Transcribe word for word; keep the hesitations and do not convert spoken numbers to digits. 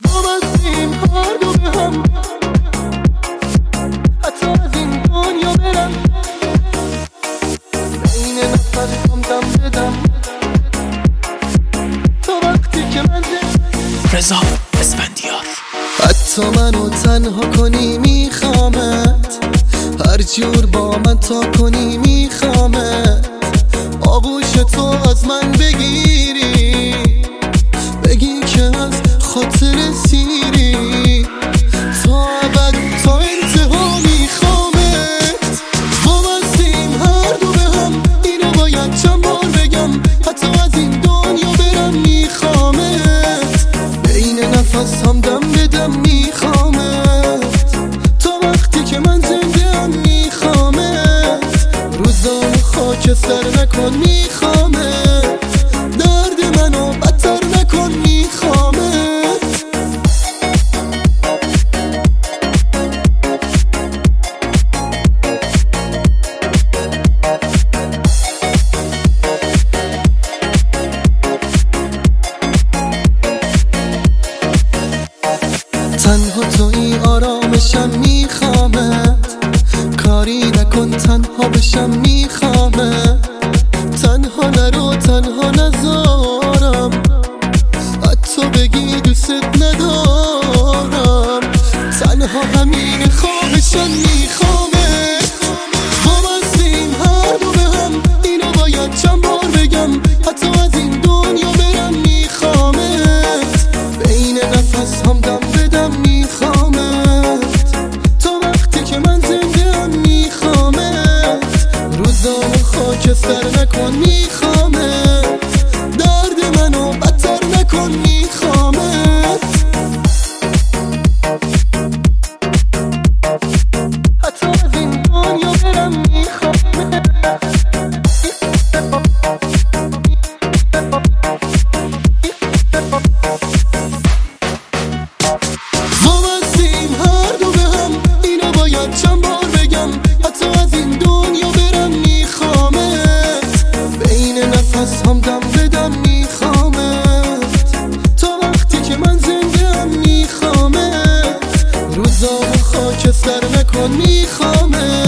ما بستیم هر دو به هم، حتی از این دنیا برم. بین نفس هم دم بدم تا وقتی که من رضا اسفندیار. حتی منو تنها کنی میخوامت، هر جور با من تا کنی میخوامت. آغوش تو از من بگیری، بگی که از خاطر سیری. تا ابد تا انتها میخوامت. ما بستیم هر دو به هم، اینو باید چند بار بگم حتی از این دنیا برم. میخوامت بین نفس هم دم بدم. میخوامت تا وقتی که من زنده ام. میخوامت روزام خاکستر نکن. میخوامت درد منو بدتر نکن. میخوامت تنها توی آرامشم. میخوامت کاری نکن تنها بشم. میخوامت تنها نرو تنها نذارم، حتی بگی دوست ندارم. تنها همین خوابشم. میخوامت ما بستیم هر دو به هم، اینو باید چند بار بگم حتی از این دنیا برم. میخوامت بین نفس هم دم بدم. میخوامت تا وقتی که من زنده ام. میخوامت روزامو خاکستر نکن. میخوامت درد منو بدتر نکن. میخوامت حتی از این دنیا برم. میخوامت ما بستیم هر دو به هم، اینو باید چند بار بگم حتی از این دنیا برم. میخوامت بین نفس هم دم بدم. میخوامت تا وقتی که من زنده ام. میخوامت روزامو خاکستر نکن. میخوامت